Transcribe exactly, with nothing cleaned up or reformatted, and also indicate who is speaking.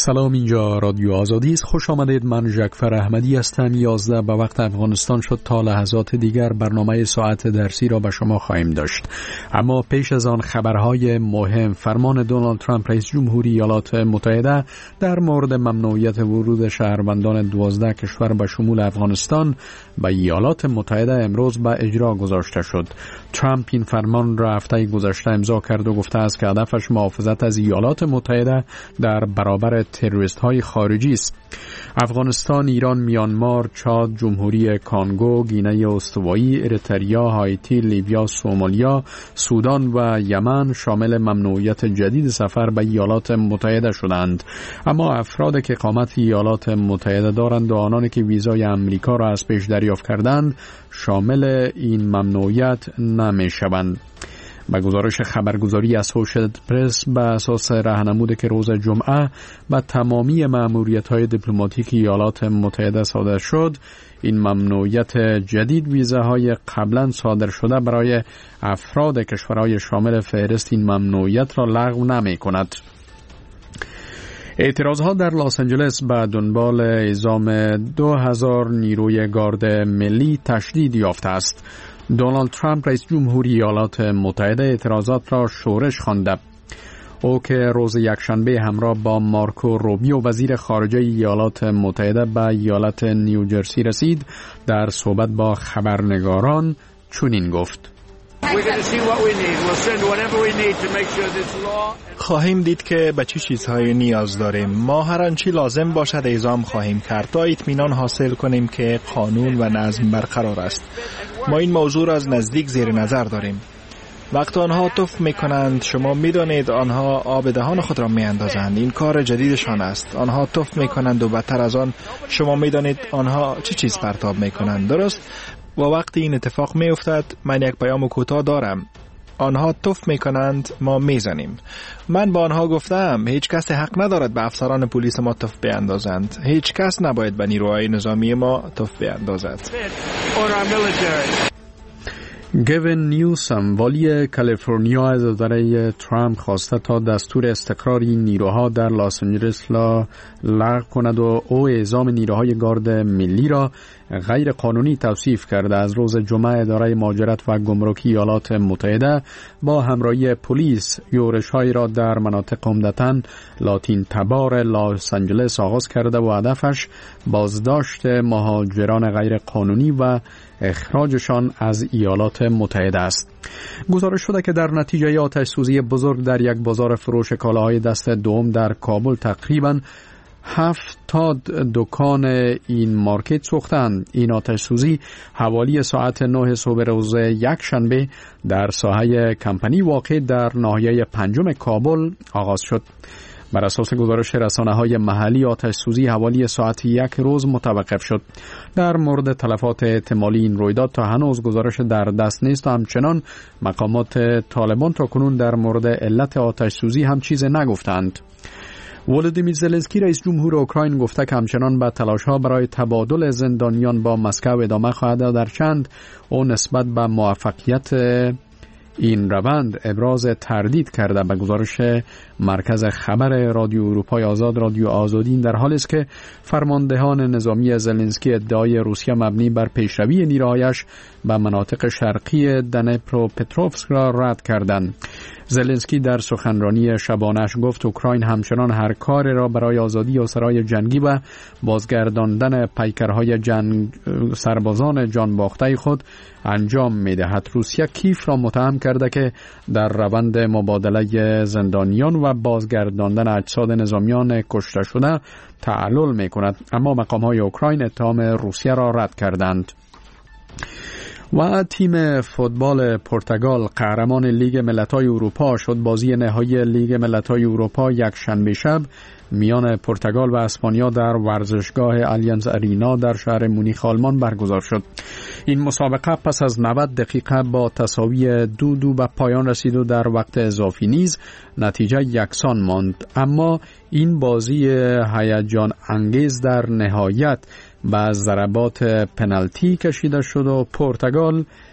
Speaker 1: سلام، اینجا رادیو آزادی است. خوش آمدید. من جعفر احمدی هستم. یازده به وقت افغانستان شد. تا لحظات دیگر برنامه ساعت درسی را به شما خواهیم داشت. اما پیش از آن خبرهای مهم. فرمان دونالد ترامپ رئیس جمهوری ایالات متحده در مورد ممنوعیت ورود شهروندان دوازده کشور به شمول افغانستان به ایالات متحده امروز به اجرا گذاشته شد. ترامپ این فرمان را هفته گذشته امضا کرد و گفته است که هدفش محافظت از ایالات متحده در برابر تروریست های خارجی است. افغانستان، ایران، میانمار، چاد، جمهوری کانگو، گینه استوایی، اریتریا، هایتی، لیبیا، سومالیا، سودان و یمن شامل ممنوعیت جدید سفر به ایالات متحده شدند. اما افراد که اقامت ایالات متحده دارند و آنانی که ویزای امریکا را از پیش دریافت کردند شامل این ممنوعیت نمی شوند. با گزارش خبرگزاری اسوشییتد پرس به اساس راهنمودی که روز جمعه به تمامی مأموریت‌های دیپلماتیک ایالات متحده صادر شد، این ممنوعیت جدید ویزاهای قبلا صادر شده برای افراد کشورهای شامل فهرست این ممنوعیت را لغو نمی‌کند. اعتراضها در لس آنجلس به دنبال اعزام دو هزار نیروی گارد ملی تشدید یافته است. دونالد ترامپ رئیس جمهوری ایالات متحده اعتراضات را شورش خوانده. او که روز یکشنبه همراه با مارکو روبیو وزیر خارجه ایالات متحده به ایالت نیوجرسی رسید، در صحبت با خبرنگاران چنین گفت:
Speaker 2: خواهیم دید که به چه چیزهایی نیاز داریم. ما هر آنچه لازم باشد اعزام خواهیم کرد تا اطمینان حاصل کنیم که قانون و نظم برقرار است. ما این موضوع را از نزدیک زیر نظر داریم. وقتی آنها توف میکنند، شما میدانید آنها آب دهان خود را میاندازند. این کار جدیدشان است. آنها توف میکنند و بدتر از آن شما میدانید آنها چه چیز پرتاب میکنند. درست؟ و وقتی این اتفاق میافتد، من یک پیام کوتاه دارم: آنها توف میکنند، ما میزنیم. من با آنها گفتم هیچ کس حق ندارد به افسران پلیس ما توف بیاندازند. هیچ کس نباید به نیروهای نظامی ما توف بیاندازد.
Speaker 1: گوین نیوسم، والی کالیفرنیا، از اداره ترامپ خواسته تا دستور استقراری نیروها در لس آنجلس را لغو کند و او اعزام نیروهای گارد ملی را غیر قانونی توصیف کرده. از روز جمعه اداره مهاجرت و گمرکی ایالات متحده با همراهی پلیس یورش‌هایی را در مناطق عمدتاً لاتین تبار لس آنجلس آغاز کرده و هدفش بازداشت مهاجران غیر قانونی و اخراجشان از ایالات متحده است. گزارش شده که در نتیجه آتش سوزی بزرگ در یک بازار فروش کالاهای دست دوم در کابل تقریباً هفتاد دکان این مارکت سوختند. این آتش سوزی حوالی ساعت نه صبح روز یک شنبه در ساحه کمپانی واقع در ناحیه پنجم کابل آغاز شد. بر اساس گزارش رسانه‌های محلی، آتش سوزی حوالی ساعت یک روز متوقف شد. در مورد تلفات احتمالی این رویداد تا هنوز گزارش در دست نیست و همچنان مقامات طالبان تا کنون در مورد علت آتش سوزی هم چیز نگفتند. ولودیمیر زلنسکی رئیس جمهور اوکراین گفته که همچنان به تلاش‌ها برای تبادل زندانیان با مسکو ادامه خواهد داد. در چند او نسبت به موفقیت این روند ابراز تردید کرده. به گزارش مرکز خبر رادیو اروپای آزاد، رادیو آزادی در حالی است که فرماندهان نظامی زلنسکی ادعای روسیه مبنی بر پیشروی نیروهایش به مناطق شرقی دنپروپتروفسک را رد کردند. زلنسکی در سخنرانی شبانه‌اش گفت اوکراین همچنان هر کار را برای آزادی اسرای جنگی و بازگرداندن پیکرهای جنگ سربازان جانباخته خود انجام می‌دهد. روسیه کیف را متهم کرده که در روند مبادله زندانیان و بازگرداندن اجساد نظامیان کشته شده تعلل می‌کند، اما مقام‌های اوکراین اتهام روسیه را رد کردند. و تیم فوتبال پرتغال قهرمان لیگ ملت‌های اروپا شد. بازی نهایی لیگ ملت‌های اروپا یک شنبه شب میان پرتغال و اسپانیا در ورزشگاه آلیانز ارینا در شهر مونیخ آلمان برگزار شد. این مسابقه پس از نود دقیقه با تساوی دو دو به پایان رسید و در وقت اضافی نیز نتیجه یکسان ماند، اما این بازی هیجان انگیز در نهایت با ضربات پنالتی کشیده شد و پرتغال